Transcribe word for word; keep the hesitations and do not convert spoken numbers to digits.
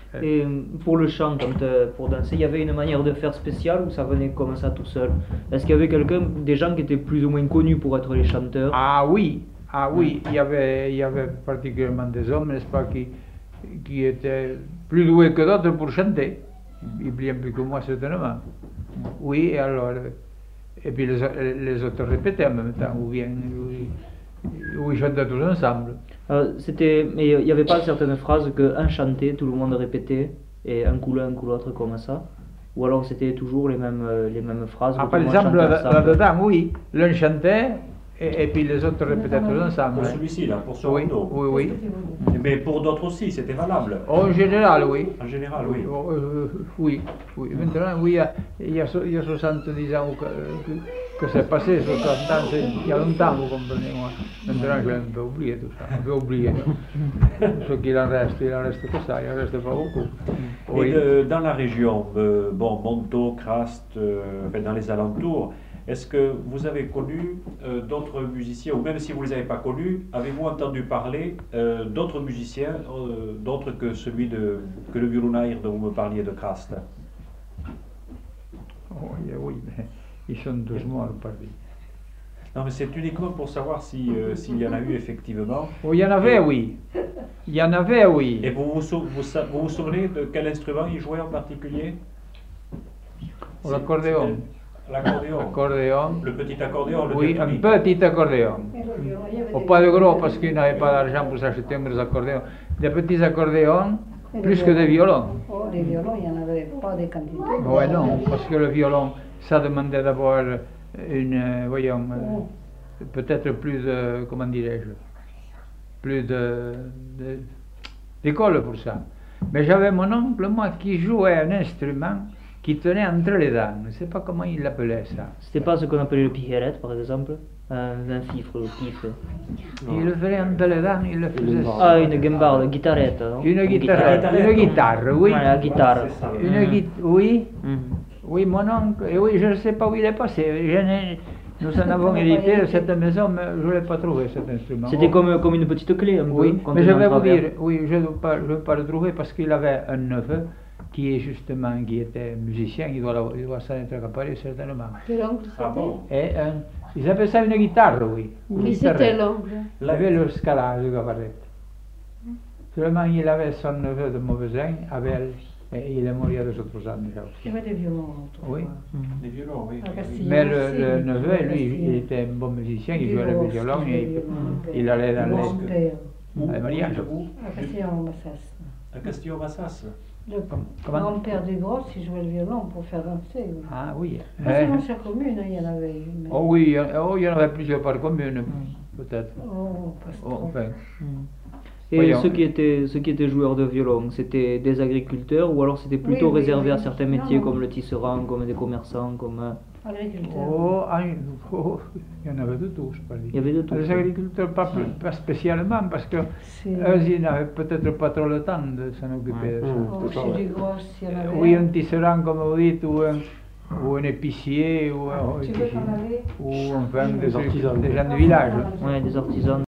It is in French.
Et pour le chant, quand, euh, pour danser, il y avait une manière de faire spéciale ou ça venait comme ça tout seul? Est-ce qu'il y avait quelqu'un, des gens qui étaient plus ou moins connus pour être les chanteurs? Ah oui, ah oui, il y avait, il y avait particulièrement des hommes, n'est-ce pas, qui, qui étaient plus doués que d'autres pour chanter, et bien plus que moi certainement. Oui, et alors, et puis les, les autres répétaient en même temps, ou bien, ou ils chantaient tous ensemble. Euh, c'était, mais il n'y avait pas certaines phrases qu'un chantait, tout le monde répétait, et un coup l'un, un coup l'autre comme ça? Ou alors c'était toujours les mêmes, euh, les mêmes phrases? Ah, par exemple, là-dedans, oui, l'un chantait, et, et puis les autres répétaient tous ensemble. Pour celui-ci, là, pour ce oui, rondeau. oui, oui. Mais pour d'autres aussi, c'était valable. En général, oui. En général, oui. Oh, euh, oui, oui. Maintenant, oui, il y a, il y a, il y a soixante-dix ans que, que, que c'est passé, soixante ans, il y a longtemps, vous comprenez, moi. Maintenant, je l'ai un peu oublié tout ça, un peu oublié. Ce qu'il en reste, il en reste que ça, il en reste pas beaucoup. Oui. Et de, dans la région, euh, bon, Montaut, Crast, euh, enfin, dans les alentours, est-ce que vous avez connu euh, d'autres musiciens, ou même si vous ne les avez pas connus, avez-vous entendu parler euh, d'autres musiciens, euh, d'autres que celui de, que le violonnaire dont vous me parliez de Crast? Oui, oui, mais ils sont tous morts parmi. Non, mais c'est uniquement pour savoir si, euh, s'il y en a eu effectivement. Oh, il y en avait, Et, oui. Il y en avait, oui. Et vous vous, sou vous, vous vous souvenez de quel instrument il jouait en particulier? L'accordéon. L'accordéon. L'accordéon. Le petit accordéon, le Oui, un petit accordéon. Oh, pas de gros parce qu'ils n'avaient pas d'argent pour s'acheter un gros accordéon. Des petits accordéons, plus que des violons. Oh, des violons, il n'y en avait pas des quantités. Oui, non, parce que le violon, ça demandait d'avoir une, voyons, peut-être plus de, comment dirais-je, plus de, de, d'école pour ça. Mais j'avais mon oncle, moi, qui jouait un instrument qui tenait entre les dents. Je ne sais pas comment il l'appelait ça. C'était pas ce qu'on appelait le picheret, par exemple? Un, un fifre, le pifre. Il le faisait entre les dents, il le faisait. Ah, une guimbarde, une guitarette, non? Une guitare, une guitare, oui. Ouais, la guitare. Une Mm. guitare, oui. Mm. Oui, mon oncle, et oui, je ne sais pas où il est passé. Je n'ai- nous en avons hérité de cette maison, mais je ne l'ai pas trouvé cet instrument. C'était Oh. comme, comme une petite clé, un peu. Oui, quand mais on je en vais vous travers. dire, oui, je ne veux pas, je veux pas le trouver parce qu'il avait un neveu qui est justement, qui était musicien, il doit, l'avoir- il doit s'en être accaparé certainement. Quel oncle Ah c'était? bon? Et un, ils appellent ça une guitare, oui. Une Qui guitarette. c'était l'oncle? Il avait le scala, le cabarette. Seulement, il avait son neveu de mauvais œil, Abel, et il est mort il y a deux ou trois ans déjà aussi. Il y avait des violons autrefois. Oui. Les violons, oui. À oui. Castille. Mais le, aussi, le oui. neveu, lui, Castille. il était un bon musicien, il Du jouait le Bosque, violon, il et jouait le il allait dans violon. les, Mon père. dans les mariages. Où? À Castillon-Massas. À Castillon-Massas. Le Comment? grand-père du Gros, il jouait le violon pour faire danser. Oui. Ah oui. Pas Eh. seulement sur commune, hein, il y en avait eu. mais- Oh oui, il y en- oh, il y en avait plusieurs par commune, peut-être. Oh, pas Oh, trop. enfin, Mm. Et Voyons. ceux qui, étaient, ceux qui étaient joueurs de violon, c'était des agriculteurs ou alors c'était plutôt Oui, oui, réservé oui. à certains Non, métiers non. comme le tisserand, comme des commerçants, comme... euh, Agriculteur. oh, ah, oh, il y en avait de tout, je parle. Il y avait de tout. Les agriculteurs, pas, pas spécialement, parce que C'est- eux, ils n'avaient peut-être pas trop le temps de s'en occuper de ça. Oh, chez du Gros, il y en avait. Oui, un tisserand, comme vous dites, ou un, ou un épicier, ou, un- Tu veux t'en aller? ou enfin des, Des artisans. des gens du village. Ouais, des artisans.